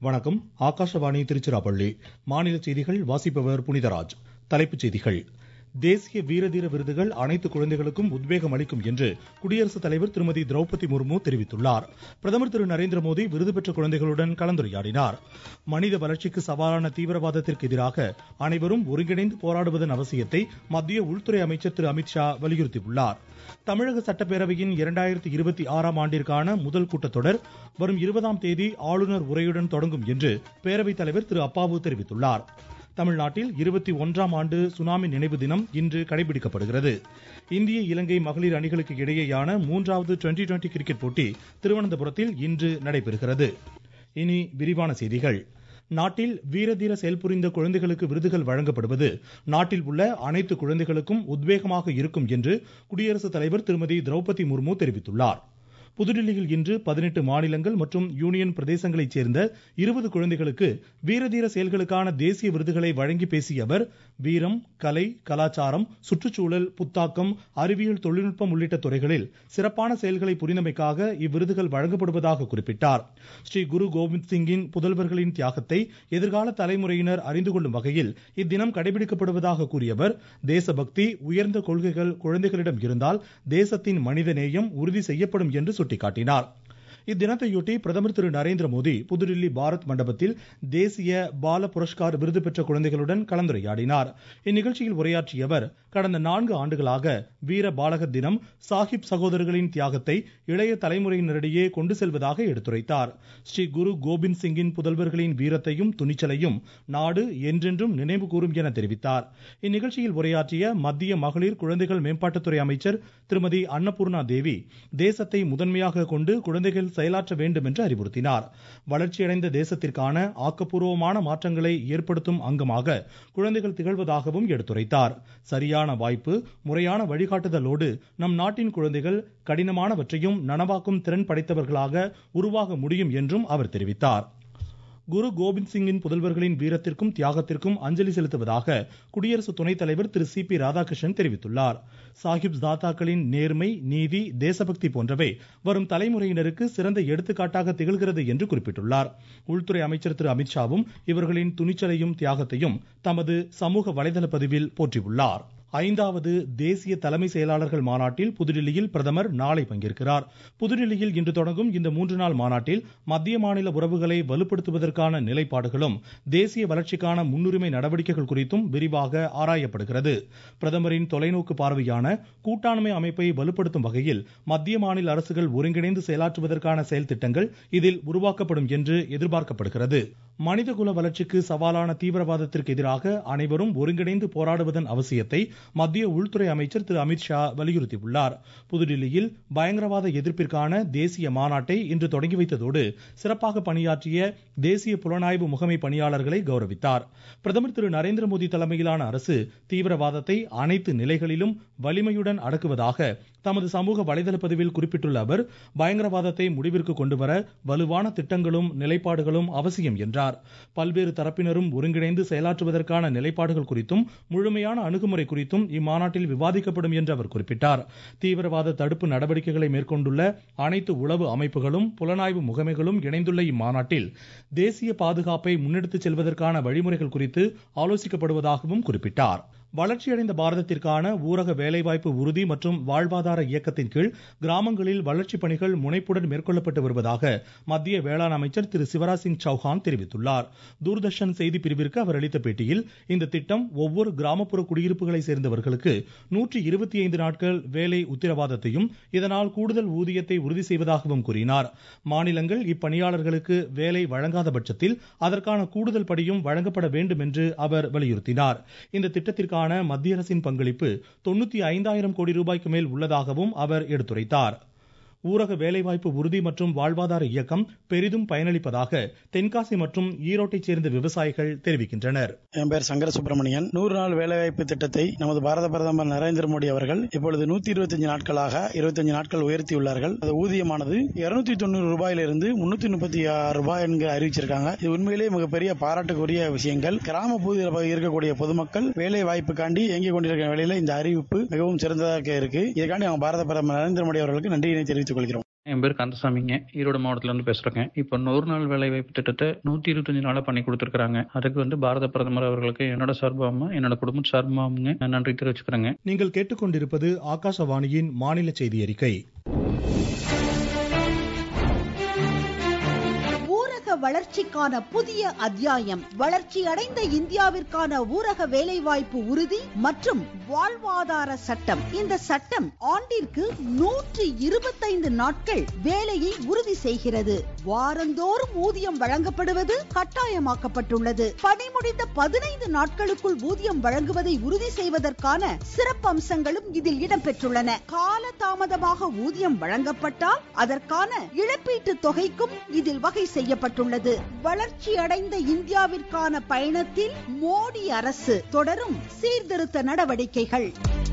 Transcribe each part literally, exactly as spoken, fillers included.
வணக்கம். ஆகாஷவாணி திருச்சிராப்பள்ளி. மாநில செய்திகள் வாசிப்பவர் புனிதராஜ். தலைப்புச் செய்திகள். தேசிய வீரதீர விருதுகள் அனைத்து குழந்தைகளுக்கும் உத்வேகம் அளிக்கும் என்று குடியரசுத் தலைவர் திருமதி திரௌபதி முர்மு தெரிவித்துள்ளார். பிரதமர் திரு நரேந்திர மோடி விருது பெற்ற குழந்தைகளுடன் கலந்துரையாடினார். மனித வளர்ச்சிக்கு சவாலான தீவிரவாதத்திற்கு எதிராக அனைவரும் ஒருங்கிணைந்து போராடுவதன் அவசியத்தை மத்திய உள்துறை அமைச்சர் திரு அமித்ஷா வலியுறுத்தியுள்ளார். தமிழக சட்டப்பேரவையின் இரண்டாயிரத்தி இருபத்தி ஆறாம் ஆண்டிற்கான முதல் கூட்டத்தொடர் வரும் இருபதாம் தேதி ஆளுநர் உரையுடன் தொடங்கும் என்று பேரவைத் தலைவர் திரு அப்பாவு தெரிவித்துள்ளார். தமிழ்நாட்டில் இருபத்தி ஒன்றாம் ஆண்டு சுனாமி நினைவு தினம் இன்று கடைபிடிக்கப்படுகிறது. இந்திய இலங்கை மகளிர் அணிகளுக்கு இடையேயான மூன்றாவது டுவெண்டி டுவெண்டி கிரிக்கெட் போட்டி திருவனந்தபுரத்தில் இன்று நடைபெறுகிறது. இனி விரிவான செய்திகள். நாட்டில் வீரதீர செயல்புரிந்த குழந்தைகளுக்கு விருதுகள் வழங்கப்படுவது நாட்டில் உள்ள அனைத்து குழந்தைகளுக்கும் உத்வேகமாக இருக்கும் என்று குடியரசுத் தலைவர் திருமதி திரௌபதி முர்மு தெரிவித்துள்ளார். புதுடில்லியில் இன்று பதினெட்டு மாநிலங்கள் மற்றும் யூனியன் பிரதேசங்களைச் சேர்ந்த இருபது குழந்தைகளுக்கு வீரதீர செயல்களுக்கான தேசிய விருதுகளை வழங்கி பேசிய அவர், வீரம், கலை, கலாச்சாரம், சுற்றுச்சூழல், புத்தாக்கம், அறிவியல், தொழில்நுட்பம் உள்ளிட்ட துறைகளில் சிறப்பான செயல்களை புரிந்தமைக்காக இவ்விருதுகள் வழங்கப்படுவதாக குறிப்பிட்டார். ஸ்ரீ குரு கோபிந்த் சிங்கின் புதல்வர்களின் தியாகத்தை எதிர்கால தலைமுறையினர் அறிந்து கொள்ளும் வகையில் இத்தினம் கடைபிடிக்கப்படுவதாக கூறிய அவர், தேசபக்தி, உயர்ந்த கொள்கைகள் குழந்தைகளிடம் இருந்தால் தேசத்தின் மனிதநேயம் உறுதி செய்யப்படும் என்று சுட்டிக்காட்டினார். இத்தினத்தையொட்டி பிரதமர் திரு நரேந்திர மோடி புதுடில்லி பாரத் மண்டபத்தில் தேசிய பால புரஸ்கார் விருது பெற்ற குழந்தைகளுடன் கலந்துரையாடினார். இந்நிகழ்ச்சியில் உரையாற்றிய அவர், கடந்த நான்கு ஆண்டுகளாக வீர பாலகர் தினம் சாஹிப் சகோதரர்களின் தியாகத்தை இளைய தலைமுறையினரிடையே கொண்டு செல்வதாக எடுத்துரைத்தார். ஸ்ரீ குரு கோபிந்த் சிங்கின் புதல்வர்களின் வீரத்தையும் துணிச்சலையும் நாடு என்றென்றும் நினைவு கூறும் என தெரிவித்தார். இந்நிகழ்ச்சியில் உரையாற்றிய மத்திய மகளிர் குழந்தைகள் மேம்பாட்டுத்துறை அமைச்சர் திருமதி அன்னபூர்ணா தேவி, தேசத்தை முதன்மையாக கொண்டு குழந்தைகள் செயலாற்ற வேண்டும் என்று அறிவுறுத்தினார். வளர்ச்சியடைந்த தேசத்திற்கான ஆக்கப்பூர்வமான மாற்றங்களை ஏற்படுத்தும் அங்கமாக குழந்தைகள் திகழ்வதாகவும் எடுத்துரைத்தார். சரியான வாய்ப்பு, முறையான வழிகாட்டுதலோடு நம் நாட்டின் குழந்தைகள் கடினமானவற்றையும் நனவாக்கும் திறன் படைத்தவர்களாக உருவாக முடியும் என்றும் அவர் தெரிவித்தார். குரு கோபிந்த் சிங்கின் புதல்வர்களின் வீரத்திற்கும் தியாகத்திற்கும் அஞ்சலி செலுத்துவதாக குடியரசு துணைத் தலைவர் திரு சி பி ராதாகிருஷ்ணன் தெரிவித்துள்ளார். சாஹிப் ஜாதாக்களின் நேர்மை, நீதி, தேசபக்தி போன்றவை வரும் தலைமுறையினருக்கு சிறந்த எடுத்துக்காட்டாக திகழ்கிறது என்று குறிப்பிட்டுள்ளார். உள்துறை அமைச்சர் திரு அமித்ஷாவும் இவர்களின் துணிச்சலையும் தியாகத்தையும் தமது சமூக வலைதள பதிவில் போற்றியுள்ளார். ஐந்தாவது தேசிய தலைமை செயலாளர்கள் மாநாட்டில் புதுடில்லியில் பிரதமர் நாளை பங்கேற்கிறார். புதுடில்லியில் இன்று தொடங்கும் இந்த மூன்று நாள் மாநாட்டில் மத்திய மாநில உறவுகளை வலுப்படுத்துவதற்கான நிலைப்பாடுகளும் தேசிய வளர்ச்சிக்கான முன்னுரிமை நடவடிக்கைகள் குறித்தும் விரிவாக ஆராயப்படுகிறது. பிரதமரின் தொலைநோக்கு பார்வையான கூட்டாண்மை அமைப்பை வலுப்படுத்தும் வகையில் மத்திய மாநில அரசுகள் ஒருங்கிணைந்து செயலாற்றுவதற்கான செயல் திட்டங்கள் இதில் உருவாக்கப்படும் என்று எதிர்பார்க்கப்படுகிறது. மனிதகுல வளர்ச்சிக்கு சவாலான தீவிரவாதத்திற்கு எதிராக அனைவரும் ஒருங்கிணைந்து போராடுவதன் அவசியத்தை மத்திய உள்துறை அமைச்சர் திரு அமித்ஷா வலியுறுத்தியுள்ளார். புதுடில்லியில் பயங்கரவாத எதிர்ப்பிற்கான தேசிய மாநாட்டை இன்று தொடங்கி வைத்ததோடு சிறப்பாக பணியாற்றிய தேசிய புலனாய்வு முகமை பணியாளர்களை கௌரவித்தார். பிரதமர் திரு நரேந்திர மோடி தலைமையிலான அரசு தீவிரவாதத்தை அனைத்து நிலைகளிலும் வலிமையுடன் அடக்குவதாக தமது சமூக வலைதள பதிவில் குறிப்பிட்டுள்ள அவர், பயங்கரவாதத்தை முடிவிற்கு கொண்டுவர வலுவான திட்டங்களும் நிலைப்பாடுகளும் அவசியம் என்றார். பல்வேறு தரப்பினரும் ஒருங்கிணைந்து செயலாற்றுவதற்கான நிலைப்பாடுகள் குறித்தும் முழுமையான அணுகுமுறை குறித்தும் இம்மாநாட்டில் விவாதிக்கப்படும் என்று அவர் குறிப்பிட்டார். தீவிரவாத தடுப்பு நடவடிக்கைகளை மேற்கொண்டுள்ள அனைத்து உளவு அமைப்புகளும் புலனாய்வு முகமைகளும் இணைந்துள்ள இம்மாநாட்டில் தேசிய பாதுகாப்பை முன்னெடுத்துச் செல்வதற்கான வழிமுறைகள் குறித்து ஆலோசிக்கப்படுவதாகவும் குறிப்பிட்டார். வளர்ச்சியடைந்த பாரதத்திற்கான ஊரக வேலைவாய்ப்பு உறுதி மற்றும் வாழ்வாதார இயக்கத்தின் கீழ் கிராமங்களில் வளர்ச்சிப் பணிகள் முனைப்புடன் மேற்கொள்ளப்பட்டு வருவதாக மத்திய வேளாண் அமைச்சர் திரு சிவராஜ் சிங் சௌஹான் தெரிவித்துள்ளார். தூர்தர்ஷன் செய்தி பிரிவிற்கு அவர் அளித்த பேட்டியில், இந்த திட்டம் ஒவ்வொரு கிராமப்புற குடியிருப்புகளை சேர்ந்தவர்களுக்கு நூற்றி இருபத்தி ஐந்து நாட்கள் வேலை உத்தரவாதத்தையும் இதனால் கூடுதல் ஊதியத்தை உறுதி செய்வதாகவும் கூறினார். மாநிலங்கள் இப்பணியாளர்களுக்கு வேலை வழங்காத பட்சத்தில் அதற்கான கூடுதல் படியும் வழங்கப்பட வேண்டும் என்று அவர் வலியுறுத்தினார். இந்த திட்டத்திற்கான மத்திய அரசின் பங்களிப்பு தொண்ணூத்தி ஐந்தாயிரம் கோடி ரூபாய்க்கு மேல் உள்ளதாகவும் அவர் எடுத்துரைத்தார். ஊரக வேலைவாய்ப்பு உறுதி மற்றும் வாழ்வாதார இயக்கம் பெரிதும் பயனளிப்பதாக தென்காசி மற்றும் ஈரோட்டைச் சேர்ந்த விவசாயிகள் தெரிவிக்கின்றனர். என் பெயர் சங்கர சுப்பிரமணியன். நூறு நாள் வேலைவாய்ப்பு திட்டத்தை நமது பாரத பிரதமர் நரேந்திர மோடி அவர்கள் இப்பொழுது நூத்தி இருபத்தி அஞ்சு நாட்களாக இருபத்தி அஞ்சு நாட்கள் உயர்த்தியுள்ளார்கள். அது ஊதியமானது இருநூத்தி தொண்ணூறு ரூபாயிலிருந்து முன்னூத்தி முப்பத்தி ஆறு ரூபாய் என்கிற அறிவிச்சிருக்காங்க. இது உண்மையிலேயே மிகப்பெரிய பாராட்டுக்குரிய விஷயங்கள். கிராம பகுதியில் இருக்கக்கூடிய பொதுமக்கள் வேலை வாய்ப்புக்காண்டி இயங்கிக் கொண்டிருக்கிற வேளையில இந்த அறிவிப்பு மிகவும் சிறந்ததாக இருக்கு. இதுக்காண்டி பாரத பிரதமர் நரேந்திர மோடி அவர்களுக்கு நன்றியினை தெரிவித்துக் கொள்கிறோம். என் பேர் கந்தசாமிங்க, ஈரோடு மாவட்டத்துல இருந்து பேசுறேங்க. இப்ப நூறு நாள் வேலை வாய்ப்பு திட்டத்தை நூத்தி இருபத்தஞ்சு நாளா பண்ணி கொடுத்திருக்காங்க. அதுக்கு வந்து பாரத பிரதமர் அவர்களுக்கு என்னோட சார்பாகவும் என்னோட குடும்ப சார்பாகவும் நன்றி தெரிவிச்சுக்கிறேங்க. நீங்கள் கேட்டுக்கொண்டிருப்பது ஆகாசவாணியின் மாநில செய்தி அறிக்கை. வளர்ச்சிக்கான புதிய அத்தியாயம். வளர்ச்சி அடைந்த இந்தியாவிற்கான ஊரக வேலைவாய்ப்பு உறுதி மற்றும் வாழ்வாதார சட்டம். இந்த சட்டம் ஆண்டிற்கு நூற்றி இருபத்தைந்து நாட்கள் வேலையை உறுதி செய்கிறது. வாரந்தோறும் ஊதியம் வழங்கப்படுவது கட்டாயமாக்கப்பட்டுள்ளது. பணி முடிந்த பதினைந்து நாட்களுக்குள் ஊதியம் வழங்குவதை உறுதி செய்வதற்கான சிறப்பு அம்சங்களும் இதில் இடம்பெற்றுள்ளன. கால தாமதமாக ஊதியம் வழங்கப்பட்டால் அதற்கான இழப்பீட்டு தொகைக்கும் இதில் வகை செய்யப்பட்டுள்ளது. வளர்ச்சி அடைந்த இந்தியாவிற்கான பயணத்தில் மோடி அரசு தொடரும் சீர்திருத்த நடவடிக்கைகள்.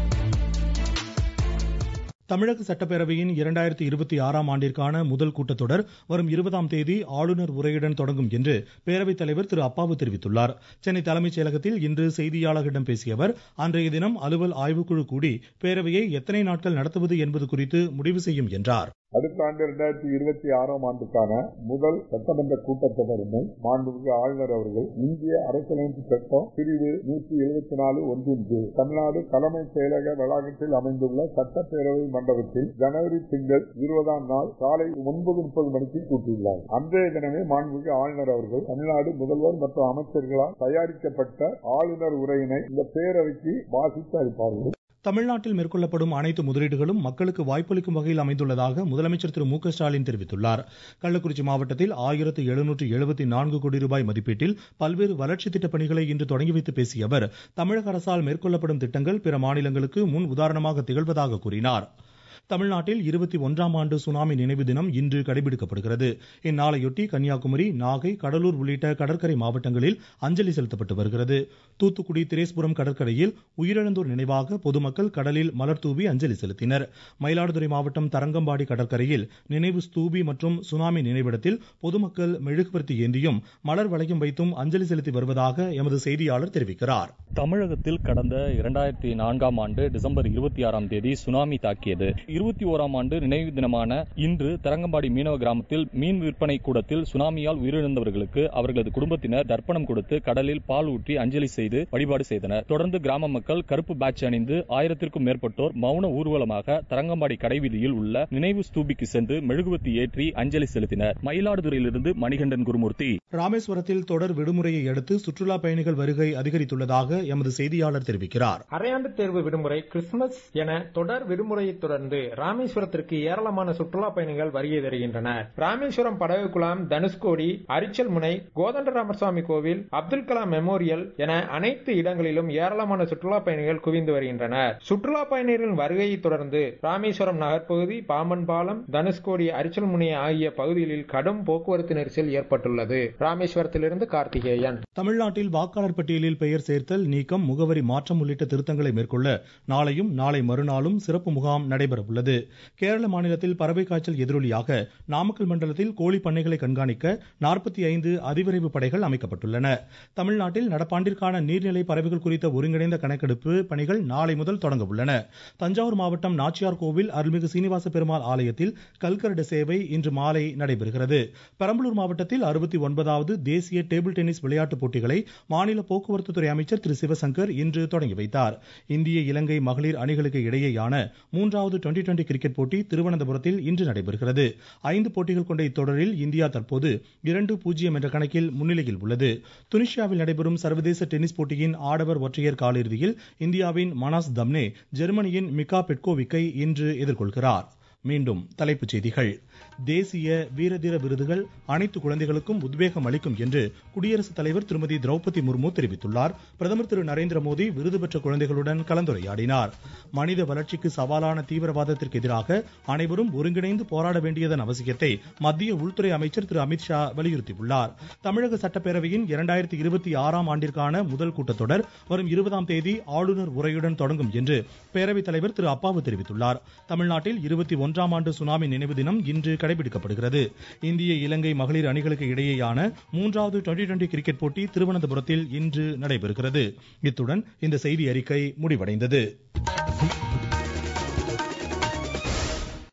தமிழக சட்டப்பேரவையின் இரண்டாயிரத்தி இருபத்தி ஆறாம் ஆண்டிற்கான முதல் கூட்டத்தொடர் வரும் இருபதாம் தேதி ஆளுநர் உரையுடன் தொடங்கும் என்று பேரவைத் தலைவர் திரு அப்பாவு தெரிவித்துள்ளார். சென்னை தலைமைச் செயலகத்தில் இன்று செய்தியாளர்களிடம் பேசிய அவர், அன்றைய தினம் அலுவல் ஆய்வுக்குழு கூடி பேரவையை எத்தனை நாட்கள் நடத்துவது என்பது குறித்து முடிவு செய்யும் என்றார். அடுத்த ஆண்டு இரண்டாயிரத்தி இருபத்தி ஆறாம் ஆண்டுக்கான முதல் சட்டமன்ற கூட்டத்தொடரினை மாண்புமிகு ஆளுநர் அவர்கள் இந்திய அரசியலமைப்பு சட்டம் பிரிவு நூற்றி எழுபத்தி நாலு ஒன்றின் கீழ் தமிழ்நாடு தலைமைச் செயலக வளாகத்தில் அமைந்துள்ள சட்டப்பேரவை மண்டபத்தில் ஜனவரி திங்கள் இருபதாம் நாள் காலை ஒன்பது முப்பது மணிக்கு கூட்டியுள்ளார். அன்றைய தினமே மாண்புமிகு ஆளுநர் அவர்கள் தமிழ்நாடு முதல்வர் மற்றும் அமைச்சர்களால் தயாரிக்கப்பட்ட ஆளுநர் உரையினை இந்த பேரவைக்கு வாசித்து அளிப்பார்கள். தமிழ்நாட்டில் மேற்கொள்ளப்படும் அனைத்து முதலீடுகளும் மக்களுக்கு வாய்ப்பளிக்கும் வகையில் அமைந்துள்ளதாக முதலமைச்சர் திரு மு க ஸ்டாலின் தெரிவித்துள்ளார். கள்ளக்குறிச்சி மாவட்டத்தில் ஆயிரத்து எழுநூற்று எழுபத்தி நான்கு கோடி ரூபாய் மதிப்பீட்டில் பல்வேறு வளர்ச்சி திட்டப் பணிகளை இன்று தொடங்கி வைத்து பேசிய அவர், தமிழக அரசால் மேற்கொள்ளப்படும் திட்டங்கள் பிற மாநிலங்களுக்கு முன் உதாரணமாக திகழ்வதாக கூறினார். தமிழ்நாட்டில் இருபத்தி ஒன்றாம் ஆண்டு சுனாமி நினைவு தினம் இன்று கடைபிடிக்கப்படுகிறது. இந்நாளையொட்டி கன்னியாகுமரி, நாகை, கடலூர் உள்ளிட்ட கடற்கரை மாவட்டங்களில் அஞ்சலி செலுத்தப்பட்டு வருகிறது. தூத்துக்குடி திரேஸ்புரம் கடற்கரையில் உயிரிழந்தோர் நினைவாக பொதுமக்கள் கடலில் மலர் தூவி அஞ்சலி செலுத்தினர். மயிலாடுதுறை மாவட்டம் தரங்கம்பாடி கடற்கரையில் நினைவு ஸ்தூபி மற்றும் சுனாமி நினைவிடத்தில் பொதுமக்கள் மெழுகுவர்த்தி ஏந்தியும் மலர் வளையம் வைத்தும் அஞ்சலி செலுத்தி வருவதாக எமது செய்தியாளர் தெரிவிக்கிறார். தமிழகத்தில் கடந்த இரண்டாயிரத்தி நான்காம் ஆண்டு டிசம்பர் இருபத்தி ஆறாம் தேதி சுனாமி தாக்கியது. இருபத்தி ஓராம் ஆண்டு நினைவு தினமான இன்று தரங்கம்பாடி மீனவ கிராமத்தில் மீன் விற்பனை கூடத்தில் சுனாமியால் உயிரிழந்தவர்களுக்கு அவர்களது குடும்பத்தினர் தர்ப்பணம் கொடுத்து கடலில் பால் ஊற்றி அஞ்சலி செய்து வழிபாடு செய்தனர். தொடர்ந்து கிராம மக்கள் கருப்பு பேட்ச் அணிந்து ஆயிரத்திற்கும் மேற்பட்டோர் மௌன ஊர்வலமாக தரங்கம்பாடி கடைவீதியில் உள்ள நினைவு ஸ்தூபிக்கு சென்று மெழுகுவர்த்தி ஏற்றி அஞ்சலி செலுத்தினர். மயிலாடுதுறையிலிருந்து மணிகண்டன் குருமூர்த்தி. ராமேஸ்வரத்தில் தொடர் விடுமுறையை அடுத்து சுற்றுலா பயணிகள் வருகை அதிகரித்துள்ளதாக எமது செய்தியாளர் தெரிவிக்கிறார். அரையாண்டு தேர்வு விடுமுறை, கிறிஸ்துமஸ் என தொடர் விடுமுறையை தொடர்ந்து ராமேஸ்வரத்திற்கு ஏராளமான சுற்றுலா பயணிகள் வருகை தருகின்றனர். ராமேஸ்வரம் படகு குளம், தனுஷ்கோடி, அரிச்சல் முனை, கோதண்டராமசாமி கோவில், அப்துல் கலாம் மெமோரியல் என அனைத்து இடங்களிலும் ஏராளமான சுற்றுலா பயணிகள் குவிந்து வருகின்றனர். சுற்றுலா பயணிகளின் வருகையை தொடர்ந்து ராமேஸ்வரம் நகர்பகுதி, பாம்பன் பாலம், தனுஷ்கோடி, அரிச்சல் முனை ஆகிய பகுதிகளில் கடும் போக்குவரத்து நெரிசல் ஏற்பட்டுள்ளது. ராமேஸ்வரத்திலிருந்து கார்த்திகேயன். தமிழ்நாட்டில் வாக்காளர் பட்டியலில் பெயர் சேர்த்தல், நீக்கம், முகவரி மாற்றம் உள்ளிட்ட திருத்தங்களை மேற்கொள்ள நாளையும் நாளை மறுநாளும் சிறப்பு முகாம் நடைபெற உள்ளது. கேரள மாநிலத்தில் பறவை காய்ச்சல் எதிரொலியாக நாமக்கல் மண்டலத்தில் கோழி பண்ணைகளை கண்காணிக்க நாற்பத்தி ஐந்து அதிவிரைவு படைகள் அமைக்கப்பட்டுள்ளன. தமிழ்நாட்டில் நடப்பாண்டிற்கான நீர்நிலை பறவைகள் குறித்த ஒருங்கிணைந்த கணக்கெடுப்பு பணிகள் நாளை முதல் தொடங்க உள்ளன. தஞ்சாவூர் மாவட்டம் நாச்சியார் கோவில் அருள்மிகு சீனிவாச பெருமாள் ஆலயத்தில் கல்கரடு சேவை இன்று மாலை நடைபெறுகிறது. பெரம்பலூர் மாவட்டத்தில் அறுபத்தி ஒன்பதாவது தேசிய டேபிள் டென்னிஸ் விளையாட்டுப் போட்டிகளை மாநில போக்குவரத்து துறை அமைச்சர் திரு சிவசங்கர் இன்று தொடங்கி வைத்தார். இந்திய இலங்கை மகளிர் அணிகளுக்கு இடையேயான மூன்றாவது டுவெண்டி டுவெண்டி கிரிக்கெட் போட்டி திருவனந்தபுரத்தில் இன்று நடைபெறுகிறது. ஐந்து போட்டிகள் கொண்ட இத்தொடரில் இந்தியா தற்போது இரண்டு பூஜ்ஜியம் என்ற கணக்கில் முன்னிலையில் உள்ளது. துனிஷியாவில் நடைபெறும் சர்வதேச டென்னிஸ் போட்டியின் ஆடவர் ஒற்றையர் காலிறுதியில் இந்தியாவின் மனாஸ் தம்னே ஜெர்மனியின் மிகா பெட்கோவிக்கை இன்று எதிர்கொள்கிறார். மீண்டும் தலைப்புச் செய்திகள். தேசிய வீரதீர விருதுகள் அனைத்து குழந்தைகளுக்கும் உத்வேகம் அளிக்கும் என்று குடியரசுத் தலைவர் திருமதி திரௌபதி முர்மு தெரிவித்துள்ளார். பிரதமர் திரு நரேந்திர மோடி விருது பெற்ற குழந்தைகளுடன் கலந்துரையாடினார். மனித வளர்ச்சிக்கு சவாலான தீவிரவாதத்திற்கு எதிராக அனைவரும் ஒருங்கிணைந்து போராட வேண்டியதன் அவசியத்தை மத்திய உள்துறை அமைச்சர் திரு அமித்ஷா வலியுறுத்தியுள்ளார். தமிழக சட்டப்பேரவையின் இரண்டாயிரத்தி இருபத்தி ஆறாம் ஆண்டிற்கான முதல் கூட்டத்தொடர் வரும் இருபதாம் தேதி ஆளுநர் உரையுடன் தொடங்கும் என்று பேரவைத் தலைவர் திரு அப்பாவு தெரிவித்துள்ளார். தமிழ்நாட்டில் இருபத்தி ஒன்றாம் ஆண்டு சுனாமி நினைவு தினம் இன்று கடைபிடிக்கப்படுகிறது. இந்திய இலங்கை மகளிர் அணிகளுக்கு இடையேயான மூன்றாவது டுவெண்டி டுவெண்டி கிரிக்கெட் போட்டி திருவனந்தபுரத்தில் இன்று நடைபெறுகிறது. இத்துடன் இந்த செய்தி அறிக்கை முடிவடைந்தது.